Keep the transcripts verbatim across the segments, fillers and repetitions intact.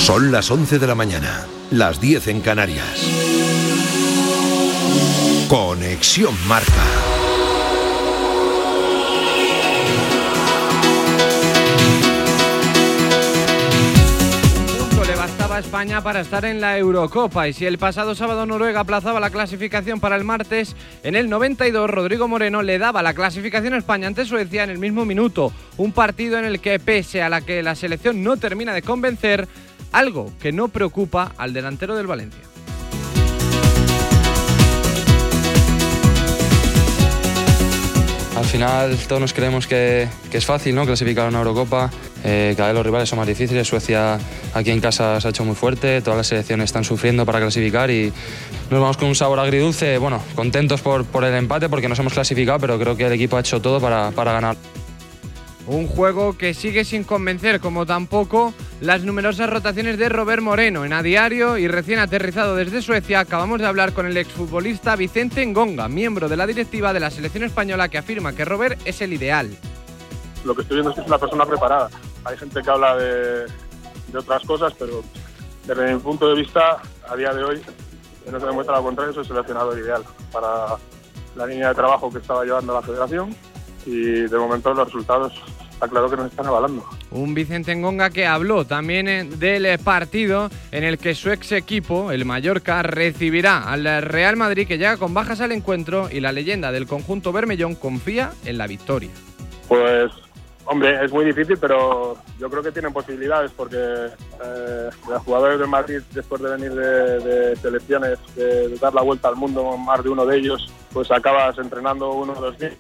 Son las once de la mañana, las diez en Canarias. Conexión Marca. A España para estar en la Eurocopa, y si el pasado sábado Noruega aplazaba la clasificación para el martes, en el noventa y dos Rodrigo Moreno le daba la clasificación a España ante Suecia en el mismo minuto, un partido en el que, pese a la que la selección no termina de convencer, algo que no preocupa al delantero del Valencia. Al final todos nos creemos que, que es fácil, ¿no?, clasificar a una Eurocopa. Eh, cada vez los rivales son más difíciles. Suecia aquí en casa se ha hecho muy fuerte, todas las selecciones están sufriendo para clasificar y nos vamos con un sabor agridulce. Bueno, contentos por, por el empate porque nos hemos clasificado, pero creo que el equipo ha hecho todo para, para ganar. Un juego que sigue sin convencer, como tampoco las numerosas rotaciones de Robert Moreno. En A Diario y recién aterrizado desde Suecia, acabamos de hablar con el exfutbolista Vicente Ngonga, miembro de la directiva de la selección española, que afirma que Robert es el ideal. Lo que estoy viendo es que es una persona preparada. Hay gente que habla de, de otras cosas, pero desde mi punto de vista, a día de hoy, no se demuestra lo contrario, es el seleccionador ideal para la línea de trabajo que estaba llevando la federación, y de momento los resultados está claro que nos están avalando. Un Vicente Ngonga que habló también del partido en el que su ex equipo, el Mallorca, recibirá al Real Madrid, que llega con bajas al encuentro, y la leyenda del conjunto bermellón confía en la victoria. Pues, hombre, es muy difícil, pero yo creo que tienen posibilidades porque eh, los jugadores del Madrid, después de venir de, de selecciones, de, de dar la vuelta al mundo, más de uno de ellos, pues acabas entrenando uno o dos días,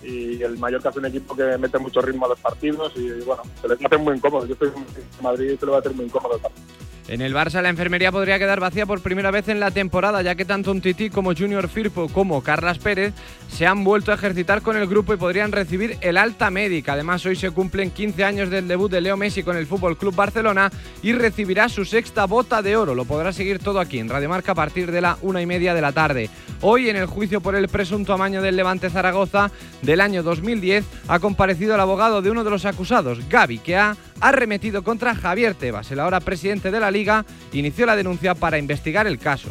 y el Mallorca es un equipo que mete mucho ritmo a los partidos y, bueno, se les hace muy incómodo. Yo estoy en Madrid y se le va a hacer muy incómodo el partido. En el Barça la enfermería podría quedar vacía por primera vez en la temporada, ya que tanto Umtiti como Junior Firpo como Carlas Pérez se han vuelto a ejercitar con el grupo y podrían recibir el alta médica. Además, hoy se cumplen quince años del debut de Leo Messi con el F C Barcelona y recibirá su sexta bota de oro. Lo podrá seguir todo aquí en Radio Marca a partir de la una y media de la tarde. Hoy, en el juicio por el presunto amaño del Levante Zaragoza del año dos mil diez, ha comparecido el abogado de uno de los acusados, Gavi, que ha arremetido contra Javier Tebas. El ahora presidente de la Liga inició la denuncia para investigar el caso.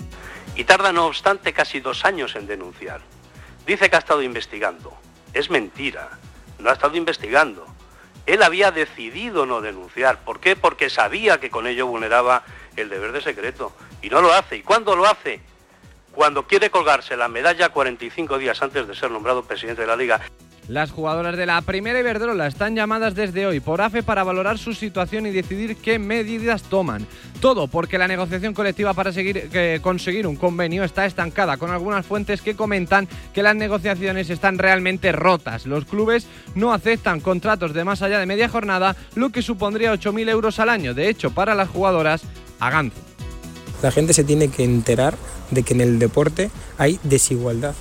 Y tarda, no obstante, casi dos años en denunciar. Dice que ha estado investigando. Es mentira. No ha estado investigando. Él había decidido no denunciar. ¿Por qué? Porque sabía que con ello vulneraba el deber de secreto. Y no lo hace. ¿Y cuándo lo hace? Cuando quiere colgarse la medalla cuarenta y cinco días antes de ser nombrado presidente de la Liga. Las jugadoras de la Primera Iberdrola están llamadas desde hoy por A F E para valorar su situación y decidir qué medidas toman. Todo porque la negociación colectiva para seguir, eh, conseguir un convenio está estancada, con algunas fuentes que comentan que las negociaciones están realmente rotas. Los clubes no aceptan contratos de más allá de media jornada, lo que supondría ocho mil euros al año. De hecho, para las jugadoras, a ganzo. La gente se tiene que enterar de que en el deporte hay desigualdad.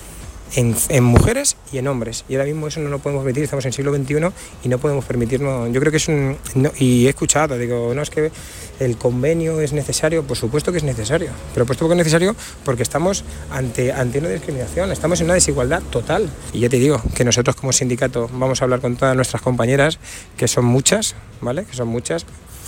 En, en mujeres y en hombres, y ahora mismo eso no lo podemos permitir. Estamos en el siglo veintiuno y no podemos permitirnos. Yo creo que es un... No, y he escuchado, digo, no, es que el convenio es necesario. Por supuesto que es necesario, pero por supuesto que es necesario porque estamos ante, ante una discriminación, estamos en una desigualdad total. Y ya te digo que nosotros como sindicato vamos a hablar con todas nuestras compañeras, que son muchas, ¿vale? Que son muchas.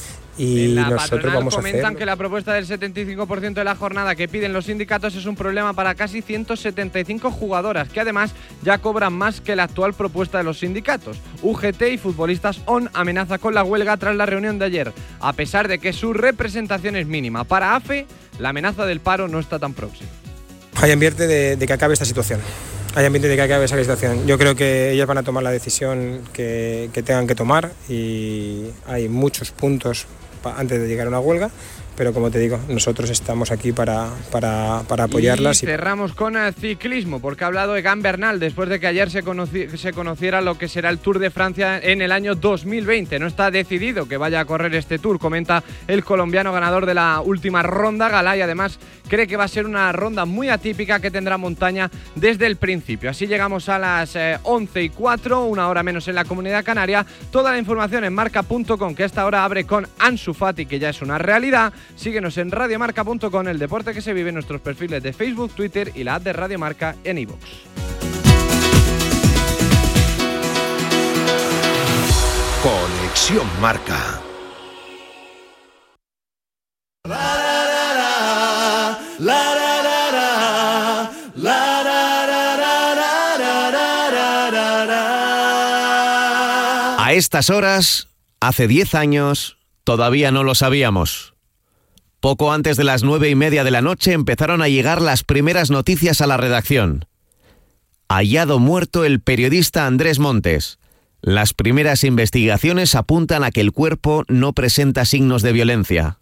Y en la nosotros vamos a hacer... comentan que la propuesta del setenta y cinco por ciento de la jornada que piden los sindicatos es un problema para casi ciento setenta y cinco jugadoras, que además ya cobran más que la actual propuesta de los sindicatos. U G T y Futbolistas O N amenaza con la huelga tras la reunión de ayer, a pesar de que su representación es mínima. Para A F E, la amenaza del paro no está tan próxima. Hay ambiente de, de que acabe esta situación. Hay ambiente de que acabe esa situación. Yo creo que ellas van a tomar la decisión que, que tengan que tomar, y hay muchos puntos antes de llegar a una huelga, pero como te digo, nosotros estamos aquí para, para, para apoyarlas. Y cerramos con el ciclismo, porque ha hablado Egan Bernal después de que ayer se, conoci- se conociera lo que será el Tour de Francia en el año dos mil veinte. No está decidido que vaya a correr este Tour, comenta el colombiano ganador de la última ronda, Galá, y además cree que va a ser una ronda muy atípica que tendrá montaña desde el principio. Así llegamos a las eh, once y cuatro, una hora menos en la Comunidad Canaria. Toda la información en marca punto com, que a esta hora abre con Ansu Fati, que ya es una realidad. Síguenos en radio marca punto com, el deporte que se vive en nuestros perfiles de Facebook, Twitter y la app de Radio Marca en iVoox. Conexión Marca. A estas horas, hace diez años, todavía no lo sabíamos. Poco antes de las nueve y media de la noche empezaron a llegar las primeras noticias a la redacción. Hallado muerto el periodista Andrés Montes. Las primeras investigaciones apuntan a que el cuerpo no presenta signos de violencia.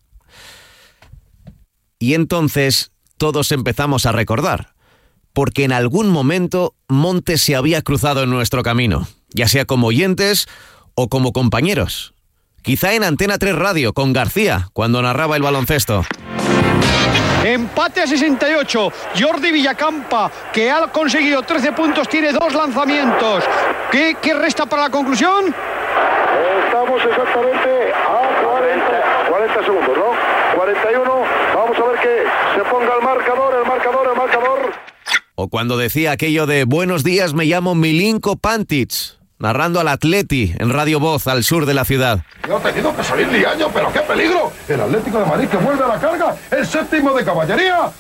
Y entonces todos empezamos a recordar, porque en algún momento Montes se había cruzado en nuestro camino, ya sea como oyentes o como compañeros. Quizá en Antena tres Radio con García, cuando narraba el baloncesto. Empate a sesenta y ocho. Jordi Villacampa, que ha conseguido trece puntos, tiene dos lanzamientos. ¿Qué, qué resta para la conclusión? Estamos exactamente a cuarenta, cuarenta segundos, ¿no? cuarenta y uno. Vamos a ver que se ponga el marcador, el marcador, el marcador. O cuando decía aquello de buenos días, me llamo Milinko Pantic, narrando al Atleti en Radio Voz al sur de la ciudad. Yo he tenido que salir liaño, pero qué peligro. El Atlético de Madrid que vuelve a la carga, el séptimo de caballería.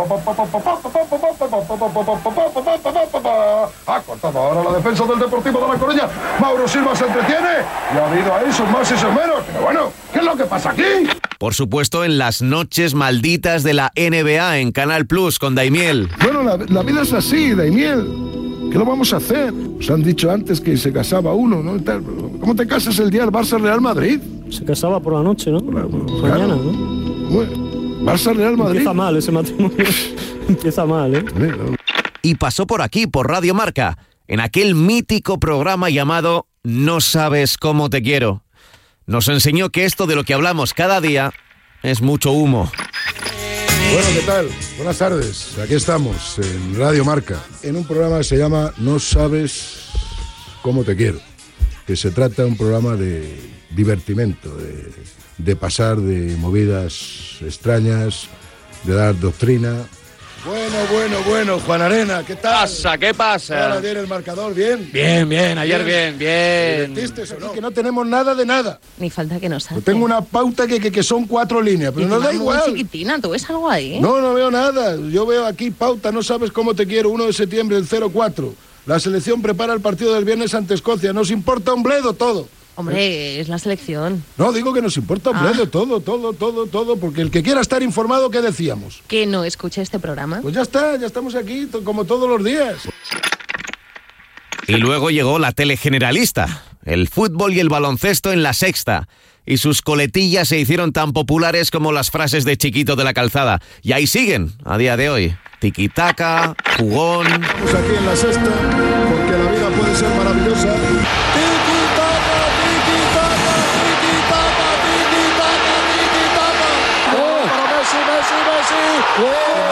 Ha cortado ahora la defensa del Deportivo de La Coruña. Mauro Silva se entretiene y ha habido ahí sus más y sus menos. Pero bueno, ¿qué es lo que pasa aquí? Por supuesto, en las noches malditas de la N B A en Canal Plus con Daimiel. Bueno, la, la vida es así, Daimiel. ¿Qué lo vamos a hacer? Os han dicho antes que se casaba uno, ¿no? ¿Cómo te casas el día del Barça-Real Madrid? Se casaba por la noche, ¿no? Por la, por claro. mañana, ¿no? Bueno, Barça-Real Madrid. Empieza mal ese matrimonio. Empieza mal, ¿eh? Y pasó por aquí, por Radio Marca, en aquel mítico programa llamado No sabes cómo te quiero. Nos enseñó que esto de lo que hablamos cada día es mucho humo. Bueno, ¿qué tal? Buenas tardes. Aquí estamos, en Radio Marca, en un programa que se llama No sabes cómo te quiero, que se trata de un programa de divertimento, de, de pasar de movidas extrañas, de dar doctrina. Bueno, bueno, bueno, Juan Arena, ¿qué tal? Pasa, ¿qué pasa? Ahora viene el marcador, ¿bien? Bien, bien, ayer bien, bien. ¿Divertiste o no? Que no tenemos nada de nada. Ni falta que nos hace. Tengo una pauta que, que, que son cuatro líneas, pero no da igual. Muy chiquitina, ¿tú ves algo ahí? No, no veo nada. Yo veo aquí pauta, no sabes cómo te quiero, uno de septiembre, el cero cuatro. La selección prepara el partido del viernes ante Escocia. Nos importa un bledo todo. Hombre, es la selección. No, digo que nos importa un Ah. bledo todo, todo, todo, todo, porque el que quiera estar informado, ¿qué decíamos? Que no escuche este programa. Pues ya está, ya estamos aquí, to- como todos los días. Y luego llegó la tele generalista, el fútbol y el baloncesto en La Sexta, y sus coletillas se hicieron tan populares como las frases de Chiquito de la Calzada. Y ahí siguen, a día de hoy. Tiquitaca, jugón. Estamos aquí en La Sexta, porque la vida puede ser maravillosa. Tiquitaca, tiquitaca, tiquitaca, tiquitaca, tiquitaca. ¡Oh! Para Messi, Messi, Messi. ¡Oh!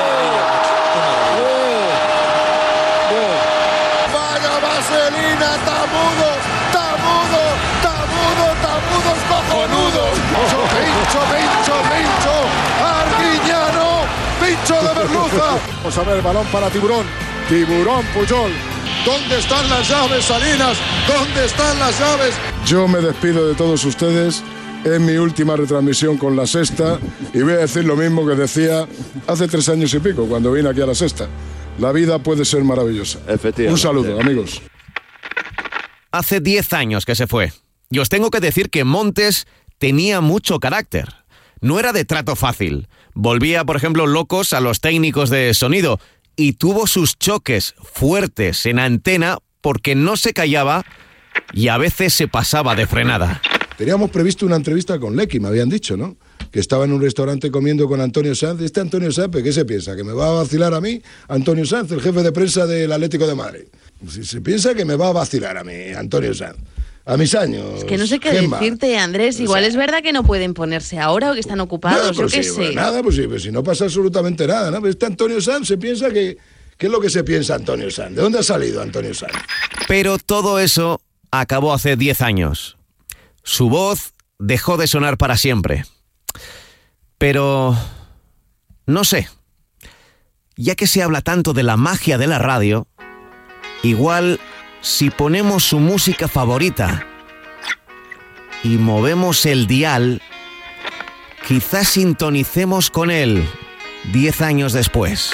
Vaya vaselina, tamudo, tamudo, tamudo, tamudo, es cojonudo. Pincho, pincho, pincho, Arguiñano, pincho de merluza. Vamos a ver el balón para Tiburón, Tiburón Puyol. ¿Dónde están las llaves, Salinas? ¿Dónde están las llaves? Yo me despido de todos ustedes. Es mi última retransmisión con La Sexta y voy a decir lo mismo que decía hace tres años y pico, cuando vine aquí a La Sexta. La vida puede ser maravillosa. Efectivamente. Un saludo, amigos. Hace diez años que se fue. Y os tengo que decir que Montes tenía mucho carácter. No era de trato fácil. Volvía, por ejemplo, locos a los técnicos de sonido y tuvo sus choques fuertes en antena porque no se callaba y a veces se pasaba de frenada. Teníamos previsto una entrevista con Lecky, me habían dicho, ¿no? Que estaba en un restaurante comiendo con Antonio Sanz. ¿Este Antonio Sanz, ¿qué se piensa? ¿Que me va a vacilar a mí? Antonio Sanz, el jefe de prensa del Atlético de Madrid. Si se piensa que me va a vacilar a mí, Antonio Sanz. A mis años. Es que no sé qué Gemma. decirte, Andrés. Igual O sea, es verdad que no pueden ponerse ahora o que están ocupados, no, yo pues qué sí, sé. pues nada, pues sí, pues si no pasa absolutamente nada, ¿no? Este Antonio Sanz se piensa que... ¿Qué es lo que se piensa Antonio Sanz? ¿De dónde ha salido Antonio Sanz? Pero todo eso acabó hace diez años. Su voz dejó de sonar para siempre. Pero... no sé. Ya que se habla tanto de la magia de la radio, igual si ponemos su música favorita y movemos el dial, quizás sintonicemos con él diez años después.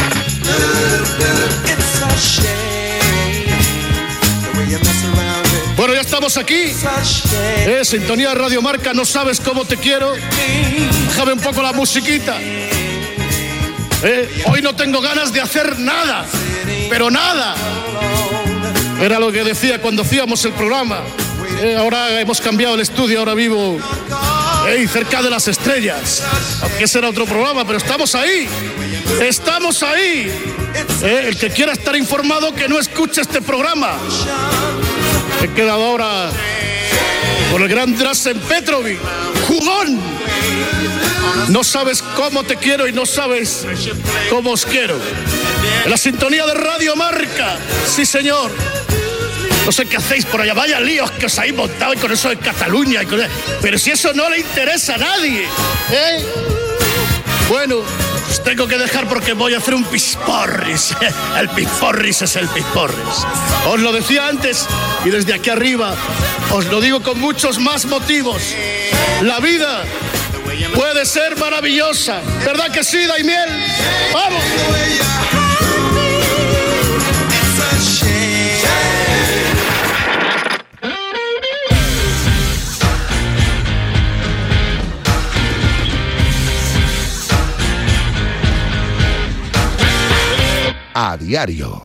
It's a shame the way you mess around with Bueno, ya estamos aquí. Eh, sintonía de Radio Marca, no sabes cómo te quiero. Déjame un poco la musiquita. Eh, hoy no tengo ganas de hacer nada, pero nada. Era lo que decía cuando hacíamos el programa. Eh, ahora hemos cambiado el estudio, ahora vivo eh, cerca de las estrellas. Aunque ese era otro programa, pero estamos ahí. Estamos ahí. Eh, el que quiera estar informado, que no escuche este programa. He quedado ahora con el gran Drazen Petrovic. ¡Jugón! No sabes cómo te quiero y no sabes cómo os quiero. En la sintonía de Radio Marca. Sí, señor. No sé qué hacéis por allá. Vaya líos que os habéis montado y con eso de Cataluña. Y con... Pero si eso no le interesa a nadie. ¿Eh? Bueno, os tengo que dejar porque voy a hacer un pisporris. El pisporris es el pisporris. Os lo decía antes y desde aquí arriba os lo digo con muchos más motivos. La vida puede ser maravillosa. ¿Verdad que sí, Daimiel? ¡Vamos! A diario.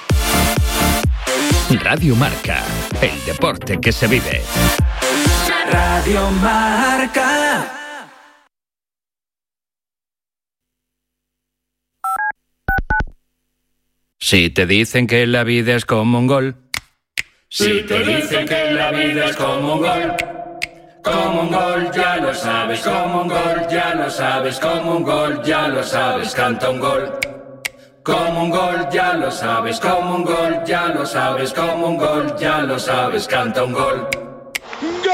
Radio Marca, el deporte que se vive. Radio Marca. Si te dicen que la vida es como un gol. Si te dicen que la vida es como un gol. Como un gol, ya lo sabes. Como un gol, ya lo sabes. Como un gol, ya lo sabes. Canta un gol. Como un gol, ya lo sabes. Como un gol, ya lo sabes. Como un gol, ya lo sabes. Canta un gol. ¡Gol!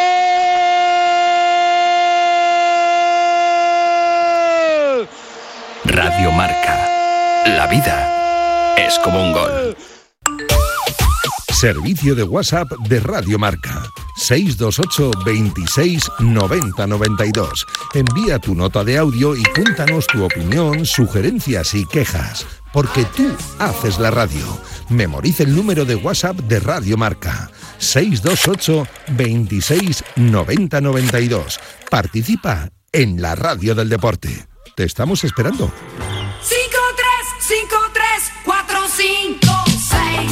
Radio Marca. La vida es como un gol. Servicio de WhatsApp de Radio Marca. seis dos ocho, veintiséis, noventa, noventa y dos. Envía tu nota de audio y cuéntanos tu opinión, sugerencias y quejas. Porque tú haces la radio. Memoriza el número de WhatsApp de Radio Marca. seis dos ocho, veintiséis, noventa, noventa y dos. Participa en la radio del deporte. Te estamos esperando. cinco tres cinco tres cuatro cinco seis.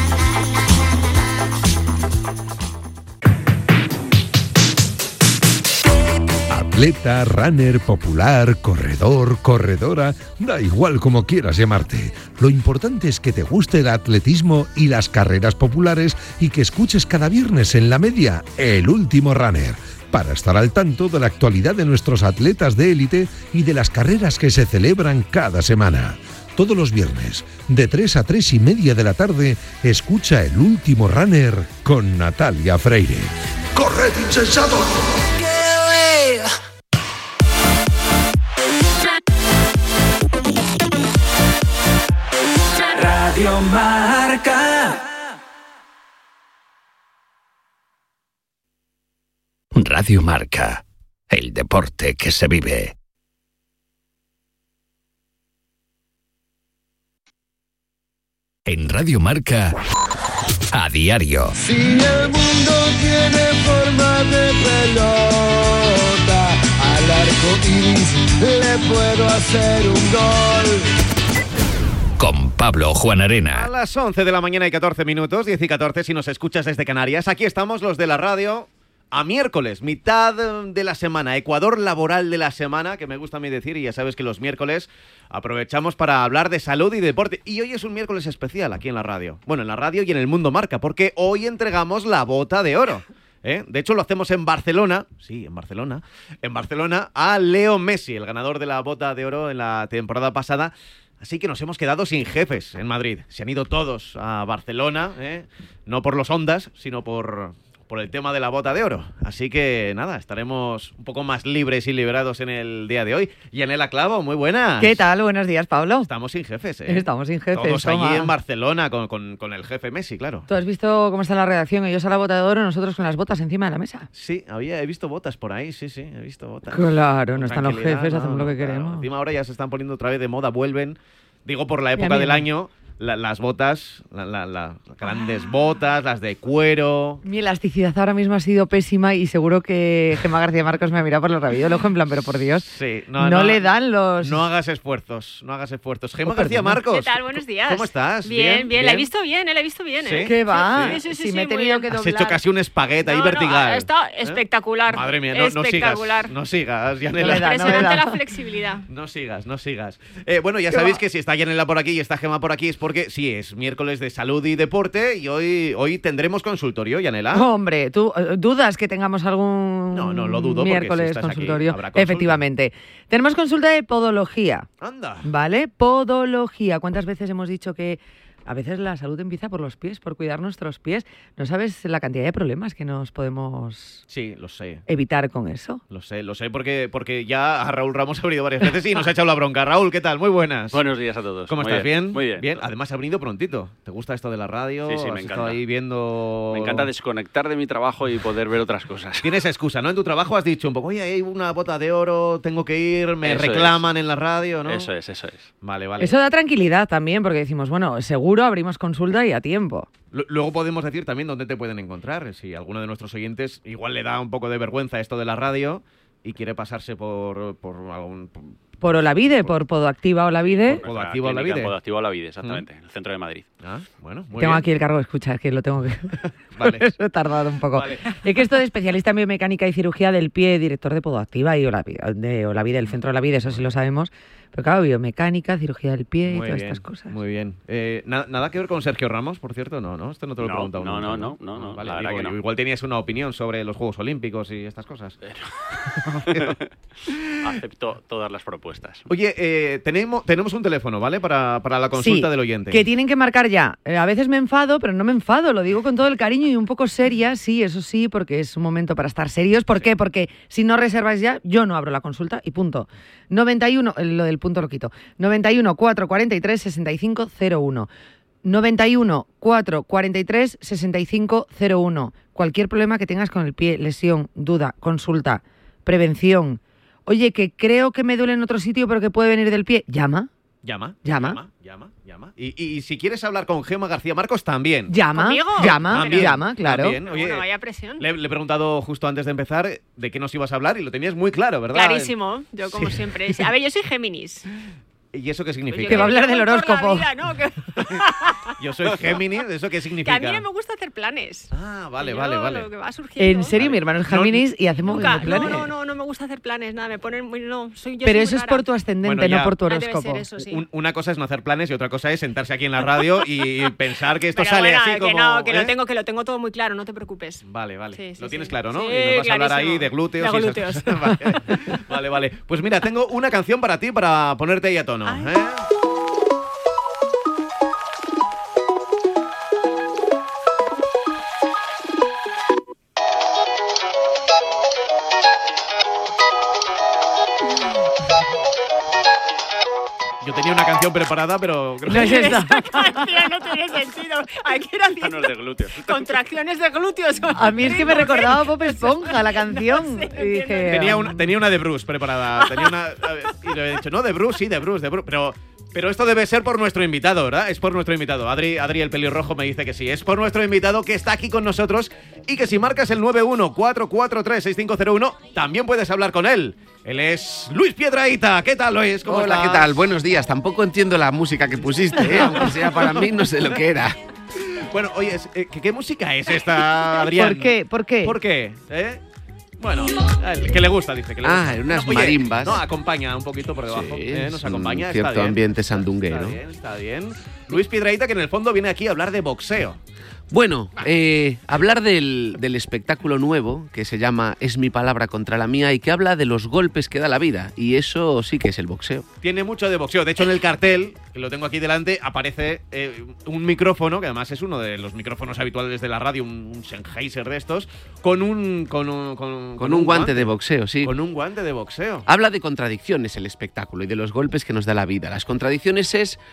Atleta, runner, popular, corredor, corredora, da igual como quieras llamarte. Lo importante es que te guste el atletismo y las carreras populares y que escuches cada viernes en La Media El Último Runner, para estar al tanto de la actualidad de nuestros atletas de élite y de las carreras que se celebran cada semana. Todos los viernes, de tres a tres y media de la tarde, escucha El Último Runner con Natalia Freire. ¡Corred, insensatos! Radio Marca. Radio Marca, el deporte que se vive. En Radio Marca, a diario. Si el mundo tiene forma de pelota, al arco iris le puedo hacer un gol. Con Pablo Juan Arena. A las once de la mañana y catorce minutos, diez y catorce si nos escuchas desde Canarias. Aquí estamos los de la radio a miércoles, mitad de la semana, Ecuador laboral de la semana, que me gusta a mí decir, y ya sabes que los miércoles aprovechamos para hablar de salud y deporte. Y hoy es un miércoles especial aquí en la radio. Bueno, en la radio y en el Mundo Marca, porque hoy entregamos la Bota de Oro. ¿Eh? De hecho, lo hacemos en Barcelona, sí, en Barcelona, en Barcelona, a Leo Messi, el ganador de la Bota de Oro en la temporada pasada. Así que nos hemos quedado sin jefes en Madrid. Se han ido todos a Barcelona, ¿eh? No por los Ondas, sino por, por el tema de la Bota de Oro. Así que nada, estaremos un poco más libres y liberados en el día de hoy. Yanela Clavo, muy buenas. ¿Qué tal? Buenos días, Pablo. Estamos sin jefes, ¿eh? Estamos sin jefes. Todos toma. allí en Barcelona con, con, con el jefe Messi, claro. ¿Tú has visto cómo está la redacción? Ellos a la Bota de Oro, nosotros con las botas encima de la mesa. Sí, había, he visto botas por ahí, sí, sí, he visto botas. Claro, no están los jefes, no, hacemos lo que claro. queremos. Encima ahora ya se están poniendo otra vez de moda, vuelven, digo por la época del año, la, las botas, las la, la, grandes ah. botas, las de cuero. Mi elasticidad ahora mismo ha sido pésima y seguro que Gemma García Marcos me ha mirado por los rabillos del ojo en plan, pero por Dios, sí, no, no, no le dan los... No hagas esfuerzos, no hagas esfuerzos. Gemma oh, García Marcos. ¿Qué tal? Buenos días. ¿Cómo estás? Bien, bien, bien. La he visto bien, la he visto bien. ¿Sí? ¿eh? ¿Qué va? Sí, sí, sí, si sí, me he tenido que doblar. Has hecho casi un espaguete ahí no, vertical. No, está espectacular. ¿Eh? Madre mía, no, espectacular. no sigas, no sigas, Yanela. No le da, Impresionante no le da. la flexibilidad. No sigas, no sigas. Eh, bueno, ya sabéis que si está Yanela por aquí y está Gemma por aquí es porque sí, es miércoles de salud y deporte y hoy, hoy tendremos consultorio, Yanela. Hombre, ¿tú uh, dudas que tengamos algún no, no lo dudo miércoles porque si estás consultorio? Aquí, habrá consulta. Efectivamente. Tenemos consulta de podología. Anda. ¿Vale? Podología. ¿Cuántas veces hemos dicho que a veces la salud empieza por los pies, por cuidar nuestros pies? ¿No sabes la cantidad de problemas que nos podemos sí, lo sé. evitar con eso? Lo sé, lo sé porque, porque ya a Raúl Ramos ha venido varias veces y nos ha echado la bronca. Raúl, ¿qué tal? Muy buenas. Buenos días a todos. ¿Cómo Muy estás? Bien. ¿Bien? Muy bien. Bien. Además ha venido prontito. ¿Te gusta esto de la radio? Sí, sí, me ¿Has encanta. estado ahí viendo...? Me encanta desconectar de mi trabajo y poder ver otras cosas. Tienes excusa, ¿no? En tu trabajo has dicho un poco, oye, hay una bota de oro, tengo que ir, me Eso reclaman es. en la radio, ¿no? Eso es, eso es. Vale, vale. Eso da tranquilidad también, porque decimos, bueno, seguro abrimos consulta y a tiempo. Luego podemos decir también dónde te pueden encontrar. Si alguno de nuestros oyentes igual le da un poco de vergüenza esto de la radio y quiere pasarse por, por algún... Por Olavide, por, por Podoactiva Olavide. Por Podoactiva Olavide. Podoactiva Olavide, exactamente, en ¿Mm? el centro de Madrid. Ah, bueno, muy Tengo bien. aquí el cargo de escuchar, que lo tengo que... Vale. Eso he tardado un poco. Vale. Es que esto de especialista en biomecánica y cirugía del pie, director de Podoactiva y Olavide, de Olavide, el centro Olavide, eso sí lo sabemos. Pero claro, biomecánica, cirugía del pie y muy todas bien, estas cosas. Muy bien. Eh, na ¿Nada que ver con Sergio Ramos, por cierto? No, ¿no? Esto no te lo he no, preguntado. No, nunca, no, no, no, no. Vale, la digo, verdad que no. Igual tenías una opinión sobre los Juegos Olímpicos y estas cosas. Pero... Acepto todas las propuestas. Oye, eh, tenemos, tenemos un teléfono, ¿vale? Para, para la consulta sí, del oyente. Que tienen que marcar ya. Eh, a veces me enfado, pero no me enfado, lo digo con todo el cariño y un poco seria, sí, eso sí, porque es un momento para estar serios. ¿Por sí. qué? Porque si no reserváis ya, yo no abro la consulta y punto. noventa y uno, lo del punto lo quito. noventa y uno, cuatrocientos cuarenta y tres, sesenta y cinco cero uno. noventa y uno, cuatrocientos cuarenta y tres, sesenta y cinco cero uno. Cualquier problema que tengas con el pie, lesión, duda, consulta, prevención. Oye, que creo que me duele en otro sitio, pero que puede venir del pie. Llama. Llama. Llama. Llama. Llama. llama. Y, y, y si quieres hablar con Gemma García Marcos, también. Llama. ¿Conmigo? Llama. También, llama, claro. También. Oye, bueno, vaya presión. Le, le he preguntado justo antes de empezar de qué nos ibas a hablar y lo tenías muy claro, ¿verdad? Clarísimo. Yo, como sí. siempre. A ver, yo soy Géminis. ¿Y eso qué significa? Oye, que va a hablar del horóscopo. Vida, ¿no? que... Yo soy Géminis, ¿eso qué significa? Que a mí no me gusta hacer planes. Ah, vale, yo, vale, vale. Lo que va surgiendo. En serio, vale. Mi hermano es Géminis no, y hacemos nunca, planes. No, no, no, no me gusta hacer planes, nada, me ponen muy... No, soy, yo Pero soy eso muy es rara. por tu ascendente, bueno, no por tu horóscopo. Ah, debe ser eso, sí. Un, una cosa es no hacer planes y otra cosa es sentarse aquí en la radio y pensar que esto Pero sale bueno, así que como... no, que ¿eh? lo tengo, que lo tengo todo muy claro, no te preocupes. Vale, vale. Sí, sí, lo tienes sí. claro, ¿no? Sí, y nos vas a hablar clarísimo. ahí de glúteos. De y glúteos. Esas cosas. Vale. vale, vale. Pues mira, tengo una canción para ti para ponerte ahí a tono. Ay. ¿eh? Yo tenía una canción preparada, pero... Creo no es esta. Esta canción no tiene sentido. Hay que ir haciendo de glúteos. contracciones de glúteos. A mí es que me recordaba a Bob Esponja la canción. No sé, y dije, Tenía una, tenía una de Bruce preparada. Tenía una, y le he dicho, no, de Bruce, sí, de Bruce, de Bruce. Pero, pero esto debe ser por nuestro invitado, ¿verdad? Es por nuestro invitado. Adri, Adri el pelirrojo me dice que sí. Es por nuestro invitado que está aquí con nosotros y que si marcas el nueve uno, cuatro cuatro tres, seis cinco cero uno, también puedes hablar con él. Él es Luis Piedrahita. ¿Qué tal, Luis? ¿Cómo Hola, estás? ¿qué tal? Buenos días. Tampoco entiendo la música que pusiste, ¿eh? Aunque sea para mí, no sé lo que era. Bueno, oye, ¿qué, qué música es esta, Adrián? ¿Por qué? ¿Por qué? ¿Por qué? ¿Eh? Bueno, que le gusta, dice. Que le gusta. Ah, unas no, oye, marimbas. No, acompaña un poquito por debajo. Sí, ¿eh? Nos es acompaña. un cierto está bien. ambiente sandunguero. Está bien, está bien. Luis Piedrahita, que en el fondo viene aquí a hablar de boxeo. Bueno, eh, hablar del, del espectáculo nuevo, que se llama Es mi palabra contra la mía, y que habla de los golpes que da la vida. Y eso sí que es el boxeo. Tiene mucho de boxeo. De hecho, en el cartel, que lo tengo aquí delante, aparece eh, un micrófono, que además es uno de los micrófonos habituales de la radio, un, un Sennheiser de estos, con un... Con un, con, con, con un, un guante, guante de boxeo, sí. Con un guante de boxeo. Habla de contradicciones el espectáculo y de los golpes que nos da la vida. Las contradicciones es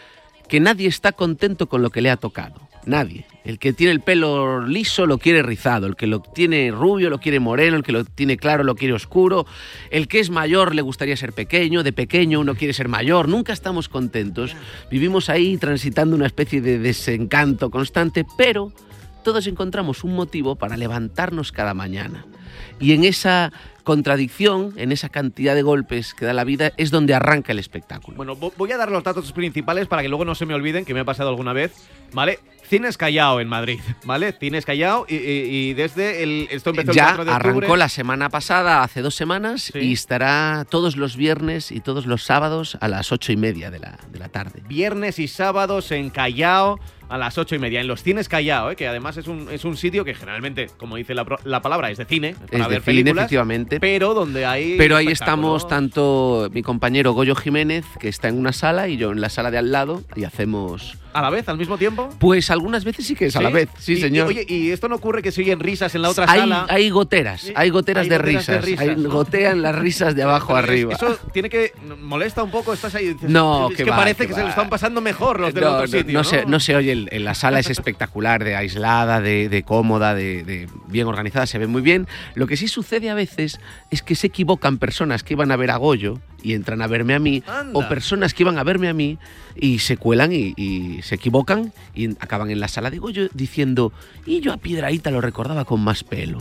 que nadie está contento con lo que le ha tocado. Nadie. El que tiene el pelo liso lo quiere rizado, el que lo tiene rubio lo quiere moreno, el que lo tiene claro lo quiere oscuro, el que es mayor le gustaría ser pequeño, de pequeño uno quiere ser mayor, nunca estamos contentos. Vivimos ahí transitando una especie de desencanto constante, pero todos encontramos un motivo para levantarnos cada mañana. Y en esa contradicción, en esa cantidad de golpes que da la vida, es donde arranca el espectáculo. Bueno, voy a dar los datos principales para que luego no se me olviden, que me ha pasado alguna vez, ¿vale? Cines Callao en Madrid, ¿vale? Cines Callao y, y, y desde el... Esto empezó el ya cuatro de octubre. Arrancó la semana pasada, hace dos semanas, Sí. y estará todos los viernes y todos los sábados a las ocho y media de la, de la tarde. Viernes y sábados en Callao a las ocho y media, en los Cines Callao, ¿eh? Que además es un, es un sitio que generalmente, como dice la, pro- la palabra, es de cine, es para Es ver de cine, películas, efectivamente. pero donde hay Pero ahí espectáculos. estamos tanto mi compañero Goyo Jiménez, que está en una sala, y yo en la sala de al lado, y hacemos... ¿A la vez, al mismo tiempo? Pues algunas veces sí que es a la vez, sí, Y- señor. Y, oye, ¿y esto no ocurre que se oyen risas en la otra hay, sala? hay goteras, hay goteras, Hay de, goteras de risas, risas, hay- ¿no? gotean las risas de abajo Pero es- arriba. Eso tiene que... molesta un poco, estás ahí y dices, No, es que que va, parece que que, se va. lo están pasando mejor los del No, otro no, sitio, no ¿no? Se, no se oye, el- el- la sala es espectacular, de aislada, de, de cómoda, de, de bien organizada, se ve muy bien. Lo que sí sucede a veces es que se equivocan personas que iban a ver a Goyo y entran a verme a mí, Anda. o personas que iban a verme a mí y se cuelan y, y se equivocan y acaban en la sala de Goyo diciendo, y yo a Piedrahita lo recordaba con más pelo.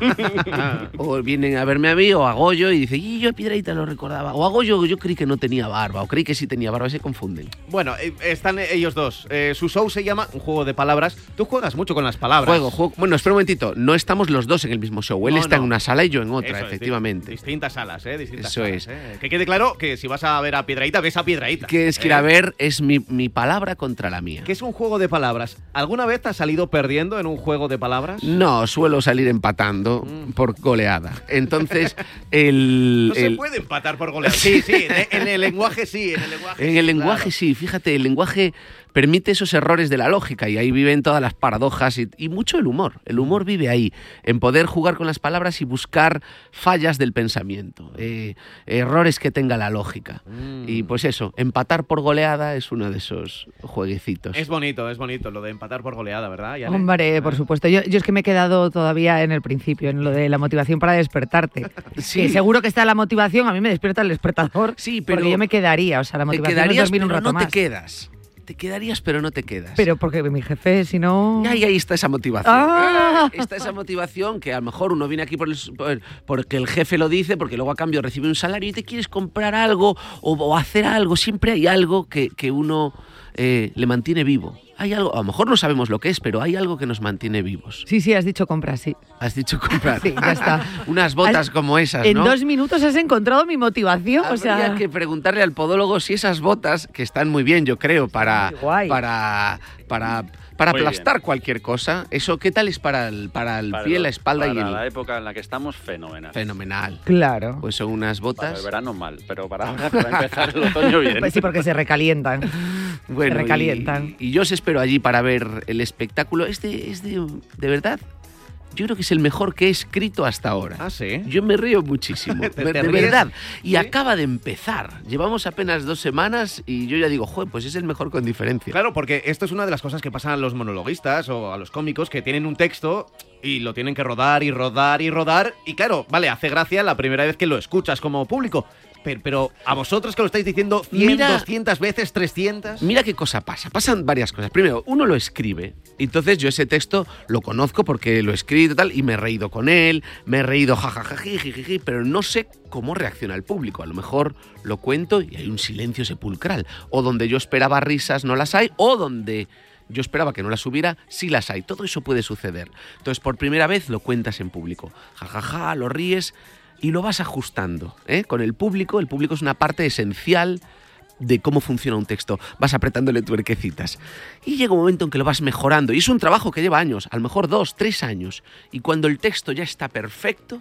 O vienen a verme a mí o a Goyo y dicen, y yo a Piedrahita lo recordaba. O a Goyo yo creí que no tenía barba, o creí que sí tenía barba, y se confunden. Bueno, eh, están ellos dos. Eh, su show se llama Un Juego de Palabras. Tú juegas mucho con las palabras. Juego, juego. Bueno, espera un momentito. No estamos los dos en el mismo show. Él No, está no. en una sala y yo en otra, Eso es, efectivamente. di- distintas salas, ¿eh? Distintas Eso salas, es. ¿eh? Que quede claro que si vas a ver a Piedrahita, ves a Piedrahita. Que es que ir a ver es mi, mi palabra contra la mía. Que es un juego de palabras. ¿Alguna vez te has salido perdiendo en un juego de palabras? No, suelo salir empatando por goleada. Entonces, el... No se el- puede empatar por goleada. Sí, sí, de- en el lenguaje sí, en el lenguaje En sí, el lenguaje claro. sí, fíjate, el lenguaje permite esos errores de la lógica y ahí viven todas las paradojas y, y mucho el humor. El humor vive ahí, en poder jugar con las palabras y buscar fallas del pensamiento, eh, errores que tenga la lógica. Mm. Y pues eso, empatar por goleada es uno de esos jueguecitos. Es bonito, es bonito lo de empatar por goleada, ¿verdad? Yane? Hombre, por supuesto. Yo, yo es que me he quedado todavía en el principio, en lo de la motivación para despertarte. Sí. Que seguro que está la motivación, a mí me despierta el despertador. Sí, pero porque yo me quedaría, o sea, la te motivación es quedarías, dormir un pero rato no te más. quedas. Te quedarías, pero no te quedas. Pero porque mi jefe, si no... Y ahí, ahí está esa motivación. Ah. Está esa motivación que a lo mejor uno viene aquí por el- por- porque el jefe lo dice, porque luego a cambio recibe un salario y te quieres comprar algo o, o hacer algo. Siempre hay algo que, que uno eh, le mantiene vivo. Hay algo, a lo mejor no sabemos lo que es, pero hay algo que nos mantiene vivos. Sí, sí, has dicho comprar, sí. Has dicho comprar. Sí, ya está. Unas botas Has- como esas, En ¿no? dos minutos has encontrado mi motivación, o Habría sea... que preguntarle al podólogo si esas botas, que están muy bien, yo creo, para, Muy guay. para, para, para Muy aplastar cualquier cosa, eso ¿qué tal es para el, para el Para pie, lo- la espalda para y el... la época en la que estamos, fenomenal. Fenomenal. Claro. Pues son unas Para botas... el verano mal, pero para, ahora, para empezar el otoño bien. Pues sí, porque se recalientan. Bueno, se recalientan. Y, y yo os espero allí para ver el espectáculo. Este es de, de verdad, yo creo que es el mejor que he escrito hasta ahora. Ah, sí. Yo me río muchísimo, ¿Te- de te de ríes? verdad. Y acaba de empezar. Llevamos apenas dos semanas y yo ya digo, joder, pues es el mejor con diferencia. Claro, porque esto es una de las cosas que pasan a los monologuistas o a los cómicos que tienen un texto y lo tienen que rodar y rodar y rodar. Y claro, vale, hace gracia la primera vez que lo escuchas como público. Pero, pero a vosotros que lo estáis diciendo cien, Mira- doscientas veces, trescientas. Mira qué cosa pasa. Pasan varias cosas. Primero, uno lo escribe. Entonces yo ese texto lo conozco porque lo he escrito y tal, y me he reído con él, me he reído jajajajiji, pero no sé cómo reacciona el público. A lo mejor lo cuento y hay un silencio sepulcral. O donde yo esperaba risas no las hay, o donde yo esperaba que no las hubiera, sí las hay. Todo eso puede suceder. Entonces por primera vez lo cuentas en público. Jajaja, lo ríes y lo vas ajustando, ¿eh? Con el público. El público es una parte esencial de cómo funciona un texto. Vas apretándole tuerquecitas. Y llega un momento en que lo vas mejorando. Y es un trabajo que lleva años, a lo mejor dos, tres años. Y cuando el texto ya está perfecto,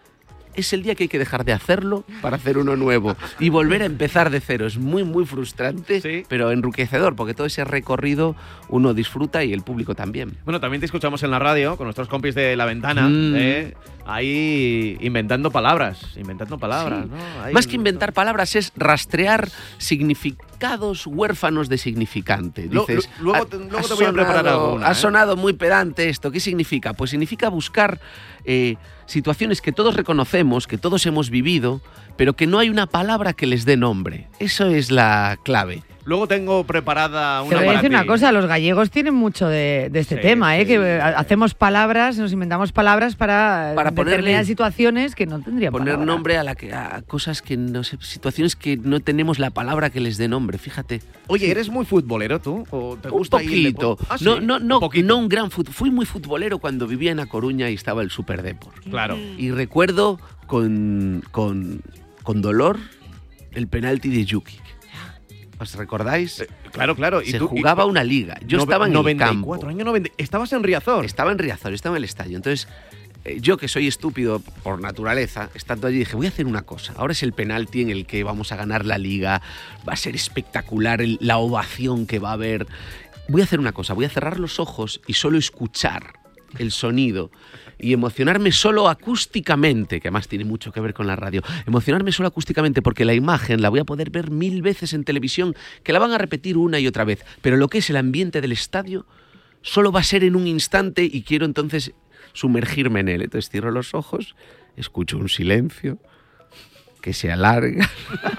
es el día que hay que dejar de hacerlo para hacer uno nuevo. Y volver a empezar de cero. Es muy, muy frustrante, Sí. pero enriquecedor, porque todo ese recorrido uno disfruta y el público también. Bueno, también te escuchamos en la radio con nuestros compis de La Ventana, Mm. ¿eh? ahí inventando palabras, inventando palabras, Sí. ¿no? Ahí- Más que inventar palabras es rastrear significados huérfanos de significante. Lo- Dices, lo- luego "Ha- te- luego ha te voy a preparar sonado- alguna, Ha ¿eh?". sonado muy pedante esto. ¿Qué significa? Pues significa buscar eh, situaciones que todos reconocemos, que todos hemos vivido, pero que no hay una palabra que les dé nombre. Eso es la clave. Luego tengo preparada Te una voy a para decir ti. una cosa, los gallegos tienen mucho de, de este Sí, tema, ¿eh? sí, que sí, eh, hacemos palabras, nos inventamos palabras para, Para determinadas ponerle- situaciones que no tendrían Poner palabra. nombre a, la que, a cosas que no sé, situaciones que no tenemos la palabra que les dé nombre, fíjate. Oye, ¿eres muy futbolero tú? ¿O te Un gusta ahí el poquito. deporte? Ah, ¿sí? no, no, no, Un poquito. no un gran fut- Fui muy futbolero cuando vivía en A Coruña y estaba el Superdeport. Claro. Y recuerdo con, con, con dolor el penalti de Jukic. ¿Os recordáis? Claro, claro. Se tú- jugaba una liga. Yo Nove- estaba en noventa y el cuatro, campo. año noventa. Estabas en Riazor. Estaba en Riazor, estaba en el estadio. Entonces, eh, yo que soy estúpido por naturaleza, estando allí dije, voy a hacer una cosa. Ahora es el penalti en el que vamos a ganar la liga. Va a ser espectacular el- la ovación que va a haber. Voy a hacer una cosa, voy a cerrar los ojos y solo escuchar el sonido y emocionarme solo acústicamente, que además tiene mucho que ver con la radio, emocionarme solo acústicamente porque la imagen la voy a poder ver mil veces en televisión, que la van a repetir una y otra vez, pero lo que es el ambiente del estadio solo va a ser en un instante y quiero entonces sumergirme en él. Entonces cierro los ojos, escucho un silencio que se alarga,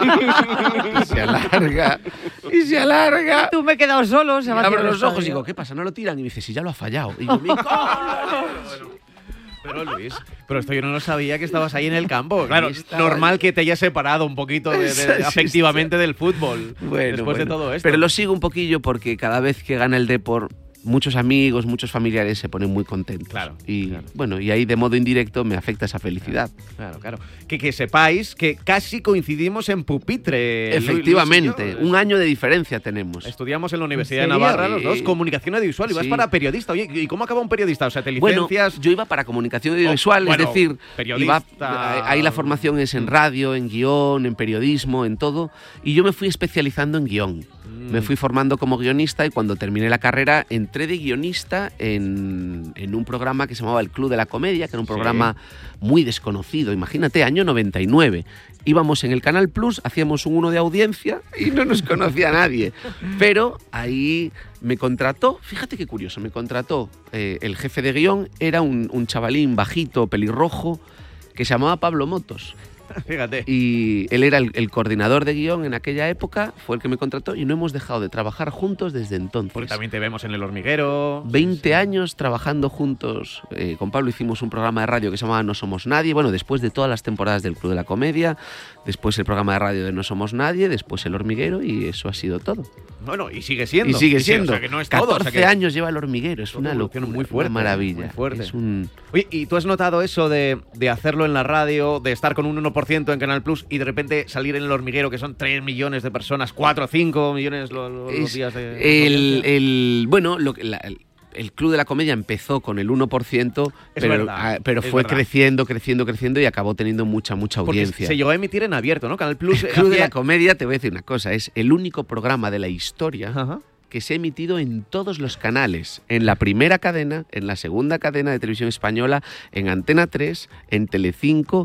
y se alarga, y se alarga. Tú me he quedado solo, se va a Abro cerrar los el ojos y estadio. digo, ¿qué pasa? ¿No lo tiran? Y me dice, si ya lo ha fallado. Y yo, "Me cago Pero Luis, pero esto yo no lo sabía que estabas ahí en el campo. Claro, estaba. normal que te hayas separado un poquito de- de- Sí, sí, afectivamente del fútbol Bueno, después de bueno. todo esto. Pero lo sigo un poquillo porque cada vez que gana el Depor, muchos amigos, muchos familiares se ponen muy contentos. Claro, Y bueno, y ahí de modo indirecto me afecta esa felicidad. Claro, claro. Que, que sepáis que casi coincidimos en pupitre. Luis- Efectivamente, Luis y yo. un año de diferencia tenemos. Estudiamos en la Universidad ¿En de serio? Navarra, los Sí. dos, comunicación audiovisual. Y vas Sí. para periodista. Oye, ¿y cómo acaba un periodista? O sea, te Bueno, licencias. yo iba para comunicación audiovisual, bueno, es decir, periodista. iba- ahí la formación es en radio, en guión, en periodismo, en todo, y yo me fui especializando en guión. Mm. Me fui formando como guionista y cuando terminé la carrera entré de guionista en, en un programa que se llamaba El Club de la Comedia, que era un Sí. programa muy desconocido, imagínate, año noventa y nueve. Íbamos en el Canal Plus, hacíamos un uno de audiencia y no nos conocía nadie. Pero ahí me contrató, fíjate qué curioso, me contrató eh, el jefe de guión, era un, un chavalín bajito, pelirrojo, que se llamaba Pablo Motos. Fíjate. Y él era el, el coordinador de guión en aquella época, fue el que me contrató y no hemos dejado de trabajar juntos desde entonces. Porque también te vemos en El Hormiguero. veinte años trabajando juntos. Eh, con Pablo hicimos un programa de radio que se llamaba No Somos Nadie. Bueno, después de todas las temporadas del Club de la Comedia, después el programa de radio de No Somos Nadie, después El Hormiguero y eso ha sido todo. Bueno, y sigue siendo. Y sigue Sí, siendo. o sea, que no es todo, o sea, catorce que- años lleva El Hormiguero, es Todo una evoluciona locura, muy fuerte, una maravilla. muy fuerte. Es un... Oye, ¿y tú has notado eso de, de hacerlo en la radio, de estar con un uno por ciento en Canal Plus y de repente salir en El Hormiguero, que son tres millones de personas, cuatro o cinco millones lo- lo- los, Es días de... el, el- bueno, lo que- la- el, el Club de la Comedia empezó con el uno por ciento, Es pero, verdad, ah, pero es fue verdad. creciendo, creciendo, creciendo y acabó teniendo mucha, mucha Porque audiencia. se llegó a emitir en abierto, ¿no? Canal Plus... El Club de hacía- la Comedia, te voy a decir una cosa, es el único programa de la historia Ajá. que se ha emitido en todos los canales, en la primera cadena, en la segunda cadena de televisión española, en Antena tres, en Telecinco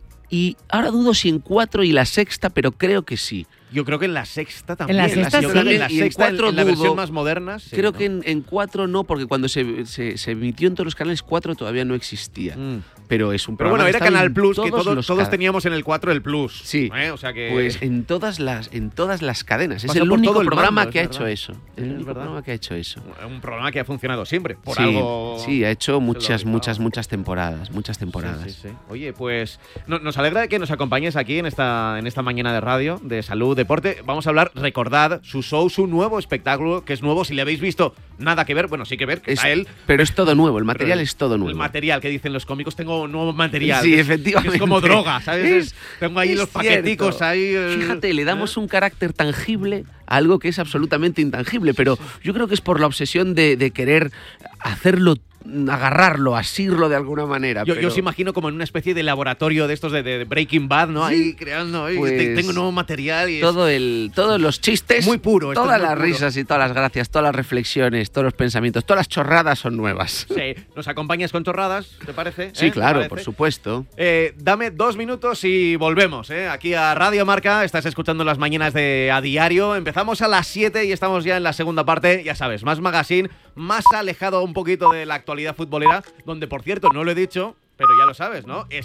y ahora dudo si en cuatro y la sexta, pero creo que sí. Yo creo que en la sexta también. En la sexta Yo sí. creo que en la Y en sexta, en, cuatro en la dudo. versión más moderna. sí, Creo ¿no? que en, en cuatro no, porque cuando se, se- se emitió en todos los canales, cuatro todavía no existía. Mm. Pero es un Pero programa bueno, que era estaba Canal en Plus, que todos todos, los todos ca- teníamos en el cuatro el Plus. Sí. ¿eh? O sea que... Pues en todas las, en todas las cadenas. Es Pasa el por único todo el programa mando, que ha es hecho verdad. eso. Es El único verdad. programa que ha hecho eso. Un programa que ha funcionado siempre, por sí, algo... sí, ha hecho se lo muchas, rifaba. muchas, muchas temporadas. Muchas temporadas. Sí, sí, sí. Oye, pues no- nos alegra de que nos acompañes aquí en esta, en esta mañana de radio de salud, deporte. Vamos a hablar, recordad, su show, su nuevo espectáculo, que es nuevo. Si le habéis visto, nada que ver. Bueno, sí que ver, que Es- está él. pero es todo nuevo, el material Pero es todo nuevo. El material que dicen los cómicos, tengo nuevo material. Sí, que es- efectivamente. que es como droga, ¿sabes? Es- Es- tengo ahí es los paqueticos cierto. ahí. eh, Fíjate, le damos un carácter tangible a algo que es absolutamente intangible, pero yo creo que es por la obsesión de, de querer hacerlo agarrarlo, asirlo de alguna manera. Yo, pero... yo os imagino como en una especie de laboratorio de estos de, de Breaking Bad, ¿no? Sí. Ahí creando, ahí, Pues, te- tengo nuevo material y es- todo el, todos los chistes, Muy puro, esto todas es muy las puro. risas y todas las gracias, todas las reflexiones, todos los pensamientos, todas las chorradas son nuevas. Sí, nos acompañas con chorradas, ¿te parece? Sí, ¿Eh? ¿Te claro, parece? por supuesto. Eh, dame dos minutos y volvemos, ¿eh? Aquí a Radio Marca, estás escuchando las mañanas de A Diario. Empezamos a las siete y estamos ya en la segunda parte, ya sabes, más magazine, más alejado un poquito de la actualidad futbolera, donde, por cierto, no lo he dicho, pero ya lo sabes, ¿no? Es